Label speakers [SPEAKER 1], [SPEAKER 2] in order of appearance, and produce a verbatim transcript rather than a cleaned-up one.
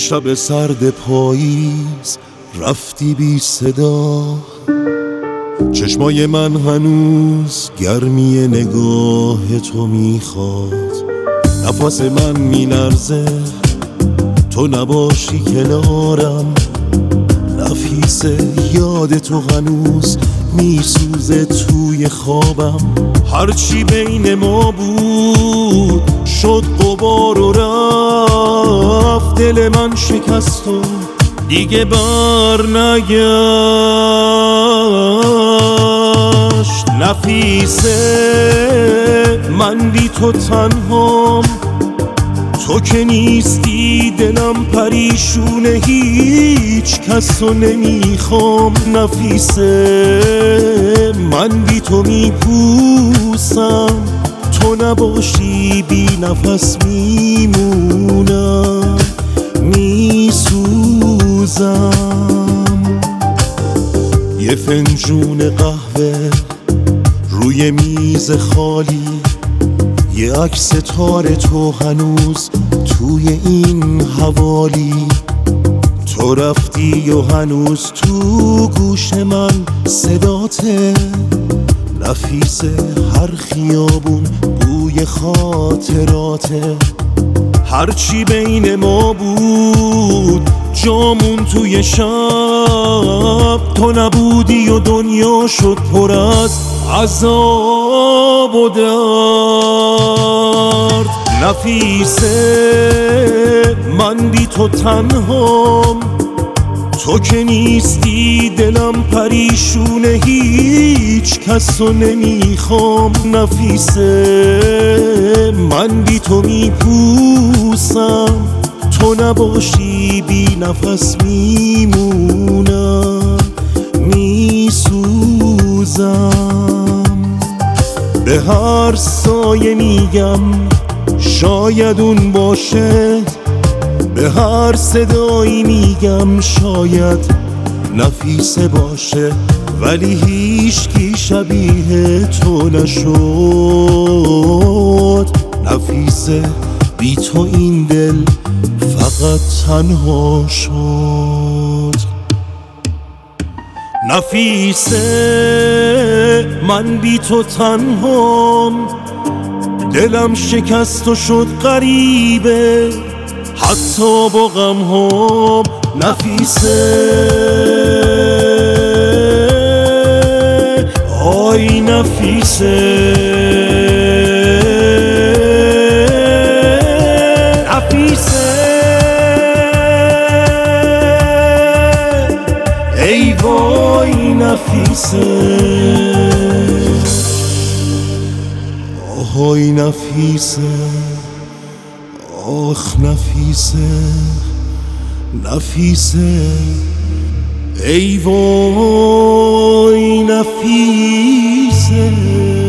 [SPEAKER 1] شب سرد پاییز رفتی بی صدا، چشمای من هنوز گرمی نگاه تو میخواد، نفس من میلرزه تو نباشی کنارم، نفیسه یاد تو هنوز میسوزه توی خوابم، هرچی بین ما بود شد غبار و رفت، دل من شکست و دیگه بر نگشت. نفیسه من بی تو تنهام، تو که نیستی دلم پریشونه، هیچ کس رو نمیخوام. نفیسه من بی تو میپوسم، تو نباشی بی نفس میمونم، میسوزم. یه فنجون قهوه روی میز خالی، یه عکس تار تو هنوز توی این حوالی، تو رفتی و هنوز تو گوش من صداته. نفیسه هر خیابون بوی خاطراته، هرچی بین ما بود جامون توی شب، تو نبودی و دنیا شد پر از عذاب و درد. نفیسه من بی تو تنهام، تو که نیستی دلم پریشونه، هیچ کس رو نمیخوام. نفیسه من بی تو میپوسم، تو نباشی بی نفس میمونم، میسوزم. به هر سایه میگم شاید اون باشه، به هر صدایی میگم شاید نفیسه باشه، ولی هیچکی شبیه تو نشد. نفیسه بی تو این دل فقط تنها شد. نفیسه من بی تو تنهام، دلم شکست و شد غریبه حتی با غم هم. نفیسه آی نفیسه، نفیسه ای وای نفیسه، آهای نفیسه، آخ نفیسه، نفیسه ای وای نفیسه.